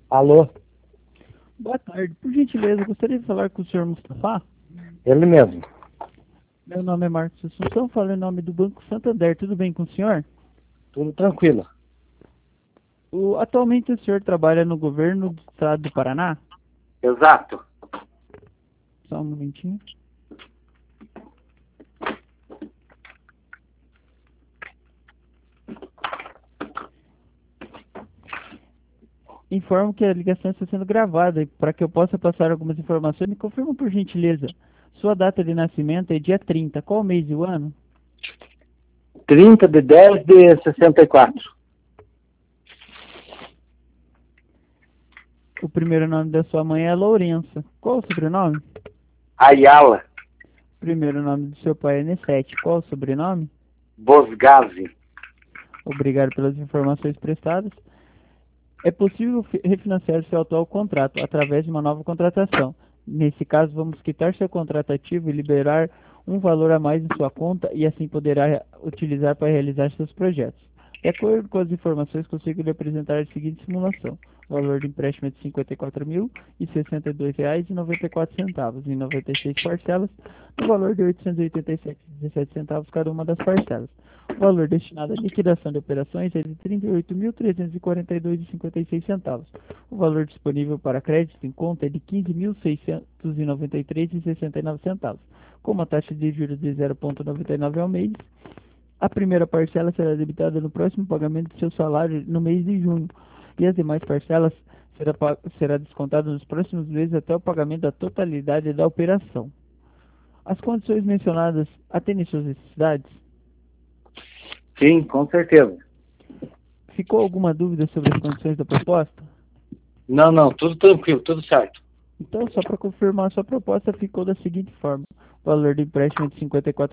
Alô, Boa tarde. Por gentileza, gostaria de falar com o senhor Mustafa. ele mesmo. Meu nome é Marcos Assunção, falo em nome do Banco Santander. Tudo bem com o senhor? Tudo tranquilo. Atualmente o senhor trabalha no governo do estado do Paraná? Exato. Só um momentinho. Informo que a ligação está sendo gravada e para que eu possa passar algumas informações, me confirma por gentileza. Sua data de nascimento é dia 30. Qual mês e o ano? 30/10/64. O primeiro nome da sua mãe é Lourença. Qual o sobrenome? Ayala. O primeiro nome do seu pai é Nessete. Qual o sobrenome? Bosgazi. Obrigado pelas informações prestadas. É possível refinanciar seu atual contrato através de uma nova contratação. Nesse caso, vamos quitar seu contrato ativo e liberar um valor a mais em sua conta e assim poderá utilizar para realizar seus projetos. De acordo com as informações, consigo lhe apresentar a seguinte simulação. O valor de empréstimo é de R$ 54.062,94 em 96 parcelas, no valor de R$ 887,17 cada uma das parcelas. O valor destinado à liquidação de operações é de R$ 38.342,56. O valor disponível para crédito em conta é de R$ 15.693,69. Com uma taxa de juros de 0,99 ao mês, a primeira parcela será debitada no próximo pagamento do seu salário no mês de junho e as demais parcelas será descontada nos próximos meses até o pagamento da totalidade da operação. As condições mencionadas atendem suas necessidades? Sim, com certeza. Ficou alguma dúvida sobre as condições da proposta? Não, tudo tranquilo, tudo certo. Então, só para confirmar, sua proposta ficou da seguinte forma. O valor do empréstimo é de R$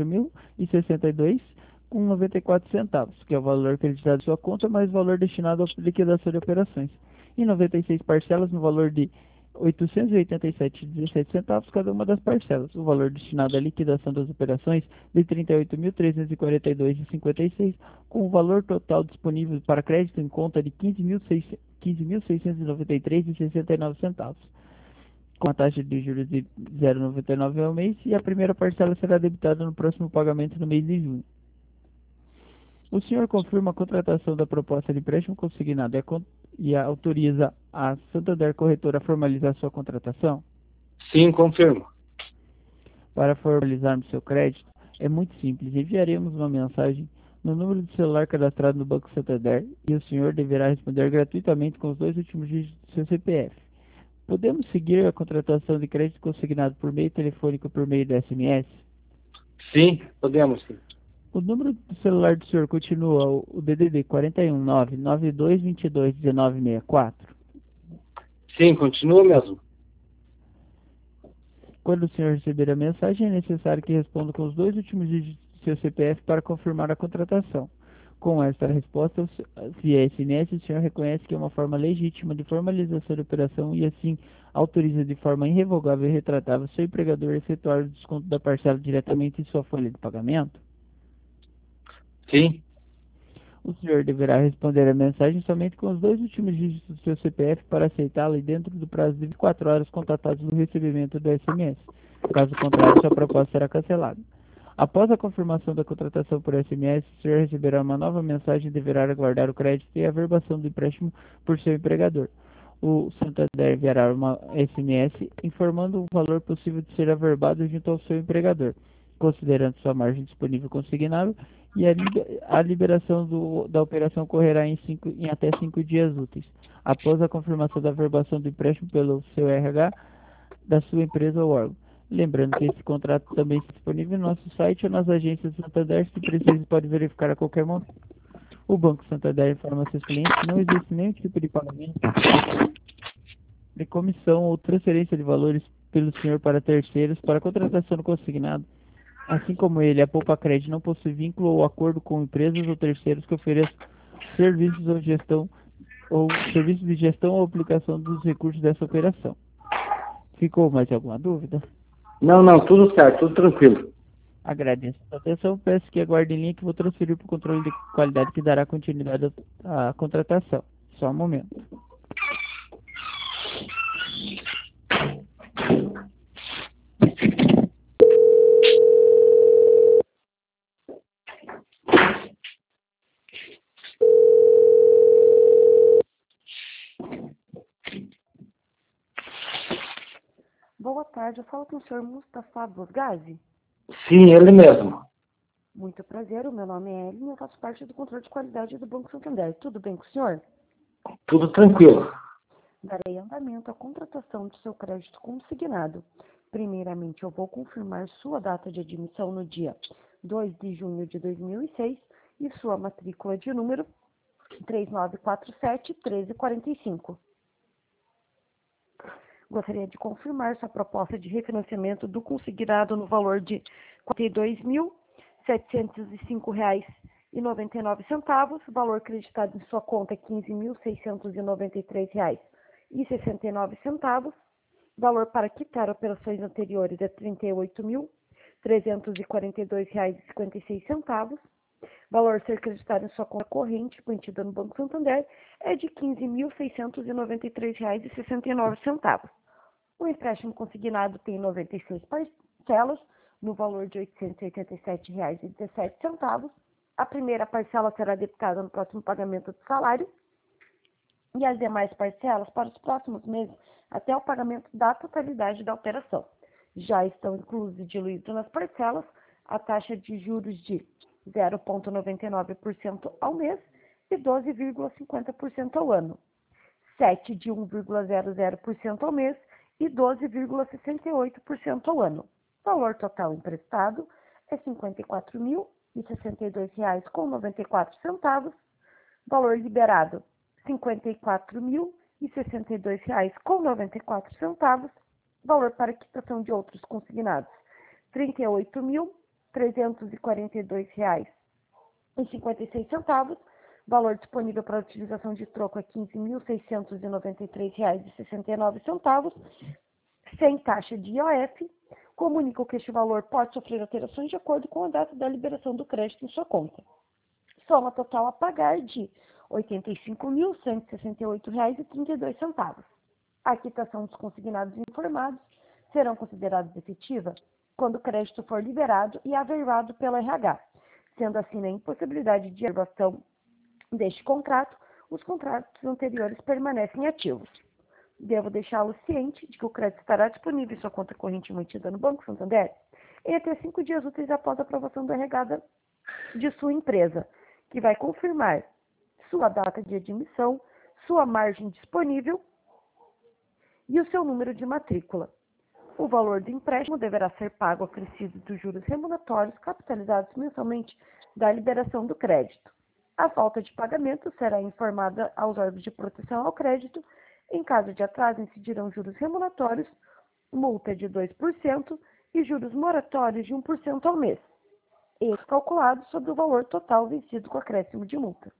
54.062,94, que é o valor acreditado em sua conta, mais o valor destinado à liquidação de operações. Em 96 parcelas, no valor de R$ 887,17 cada uma das parcelas. O valor destinado à liquidação das operações de R$ 38.342,56, com o valor total disponível para crédito em conta de R$ 15.693,69, com a taxa de juros de 0,99 ao mês, e a primeira parcela será debitada no próximo pagamento no mês de junho. O senhor confirma a contratação da proposta de empréstimo consignado e autoriza a Santander Corretora a formalizar sua contratação? Sim, confirmo. Para formalizarmos seu crédito, é muito simples. Enviaremos uma mensagem no número de celular cadastrado no Banco Santander e o senhor deverá responder gratuitamente com os 2 últimos dígitos do seu CPF. Podemos seguir a contratação de crédito consignado por meio telefônico ou por meio do SMS? Sim, podemos sim. O número do celular do senhor continua o DDD 41992221964. Sim, continua mesmo. Quando o senhor receber a mensagem, é necessário que responda com os 2 últimos dígitos do seu CPF para confirmar a contratação. Com esta resposta, via SMS, o senhor reconhece que é uma forma legítima de formalização da operação e assim autoriza de forma irrevogável e retratável seu empregador a efetuar o desconto da parcela diretamente em sua folha de pagamento? Sim, O senhor deverá responder a mensagem somente com os 2 últimos dígitos do seu CPF para aceitá-la e dentro do prazo de 24 horas contatados no recebimento do SMS. Caso contrário, sua proposta será cancelada. Após a confirmação da contratação por SMS, o senhor receberá uma nova mensagem e deverá aguardar o crédito e a averbação do empréstimo por seu empregador. O Santander enviará uma SMS informando o valor possível de ser averbado junto ao seu empregador, considerando sua margem disponível consignável, e a liberação da operação ocorrerá em até 5 dias úteis, após a confirmação da averbação do empréstimo pelo seu RH da sua empresa ou órgão. Lembrando que esse contrato também está disponível no nosso site ou nas agências do Santander, se preciso pode verificar a qualquer momento. O Banco Santander informa seus clientes que não existe nenhum tipo de pagamento de comissão ou transferência de valores pelo senhor para terceiros para contratação do consignado. Assim como ele, a Poupa Crédito não possui vínculo ou acordo com empresas ou terceiros que ofereçam serviços serviços de gestão ou aplicação dos recursos dessa operação. Ficou mais alguma dúvida? não, tudo certo, tudo tranquilo. Agradeço a sua atenção. Peço que aguarde em linha que vou transferir para o controle de qualidade que dará continuidade à contratação. Só um momento. tarde. Eu falo com o senhor Mustafa Bosgazi. Sim, ele mesmo. Muito prazer, o meu nome é Ellen e eu faço parte do controle de qualidade do Banco Santander. Tudo bem com o senhor? Tudo tranquilo. Darei andamento à contratação do seu crédito consignado. Primeiramente, eu vou confirmar sua data de admissão no dia 2 de junho de 2006 e sua matrícula de número 3947-1345. Gostaria de confirmar sua proposta de refinanciamento do consignado no valor de R$ 42.705,99, valor creditado em sua conta R$ 15.693,69, valor para quitar operações anteriores é R$ 38.342,56, valor a ser creditado em sua conta corrente mantida no Banco Santander é de R$ 15.693,69. O empréstimo consignado tem 96 parcelas, no valor de R$ 887,17. A primeira parcela será debitada no próximo pagamento do salário e as demais parcelas para os próximos meses até o pagamento da totalidade da operação. Já estão inclusos e diluídos nas parcelas a taxa de juros de 0,99% ao mês e 12,50% ao ano, 7 de 1,00% ao mês e 12,68% ao ano. O valor total emprestado é R$ 54.062,94. Valor liberado, R$ 54.062,94. Valor para quitação de outros consignados, R$ 38.342,56. Valor disponível para utilização de troco é R$ 15.693,69, sem taxa de IOF. Comunicam que este valor pode sofrer alterações de acordo com a data da liberação do crédito em sua conta. Soma total a pagar de R$ 85.168,32. A quitação dos consignados informados serão considerados efetiva quando o crédito for liberado e averbado pela RH. Sendo assim, na impossibilidade de averbação deste contrato, os contratos anteriores permanecem ativos. Devo deixá-lo ciente de que o crédito estará disponível em sua conta corrente mantida no Banco Santander em até 5 dias úteis após a aprovação da regada de sua empresa, que vai confirmar sua data de admissão, sua margem disponível e o seu número de matrícula. O valor do empréstimo deverá ser pago acrescido dos juros remuneratórios capitalizados mensalmente da liberação do crédito. A falta de pagamento será informada aos órgãos de proteção ao crédito. Em caso de atraso, incidirão juros remuneratórios, multa de 2% e juros moratórios de 1% ao mês, esse calculado sobre o valor total vencido com acréscimo de multa.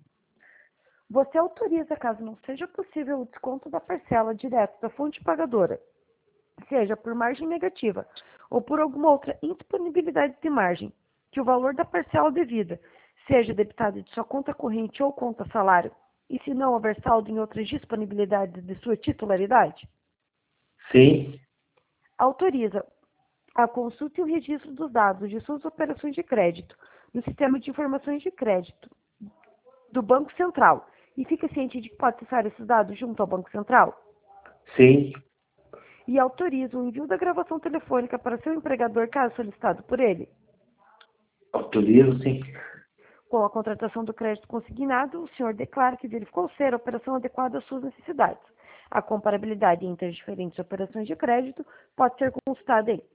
Você autoriza, caso não seja possível, o desconto da parcela direto da fonte pagadora, seja por margem negativa ou por alguma outra indisponibilidade de margem, que o valor da parcela devida seja debitado de sua conta corrente ou conta salário, e se não houver saldo em outras disponibilidades de sua titularidade? Sim. Autoriza a consulta e o registro dos dados de suas operações de crédito no Sistema de Informações de Crédito do Banco Central e fica ciente de que pode acessar esses dados junto ao Banco Central? Sim. E autoriza o envio da gravação telefônica para seu empregador caso solicitado por ele? Autorizo, sim. Com a contratação do crédito consignado, o senhor declara que verificou ser a operação adequada às suas necessidades. A comparabilidade entre as diferentes operações de crédito pode ser consultada em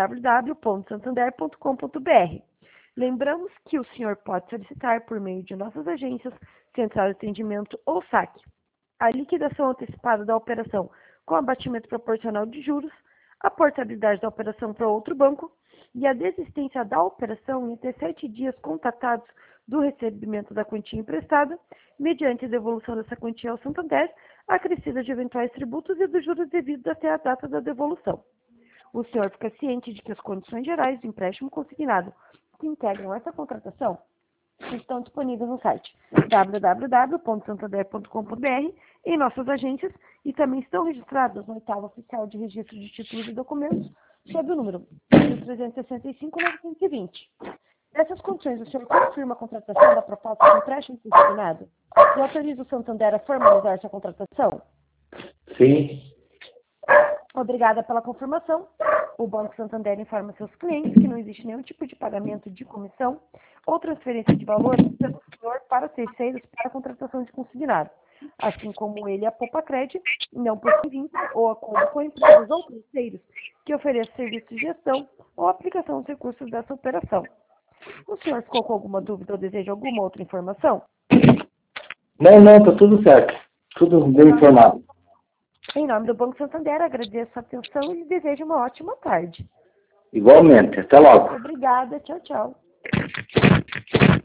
www.santander.com.br. Lembramos que o senhor pode solicitar, por meio de nossas agências, central de atendimento ou saque, a liquidação antecipada da operação com abatimento proporcional de juros, a portabilidade da operação para outro banco e a desistência da operação em até 7 dias contatados do recebimento da quantia emprestada, mediante a devolução dessa quantia ao Santander, acrescida de eventuais tributos e dos juros devidos até a data da devolução. O senhor fica ciente de que as condições gerais do empréstimo consignado que integram essa contratação estão disponíveis no site www.santander.com.br, em nossas agências, e também estão registradas no oitavo oficial de registro de títulos e documentos, sob o número 365-920. Nessas condições, o senhor confirma a contratação da proposta de empréstimo consignado e autoriza o Santander a formalizar essa contratação? Sim. Obrigada pela confirmação. O Banco Santander informa seus clientes que não existe nenhum tipo de pagamento de comissão ou transferência de valores pelo senhor para terceiros para a contratação de consignado, assim como ele, a Poupa-Cred, não possui vínculo ou acordo com empresas ou terceiros que ofereçam serviço de gestão ou aplicação dos recursos dessa operação. O senhor ficou com alguma dúvida ou deseja alguma outra informação? Não, tá tudo certo. Tudo bem informado. Em nome do Banco Santander, agradeço a atenção e desejo uma ótima tarde. Igualmente. Até logo. Obrigada. Tchau, tchau.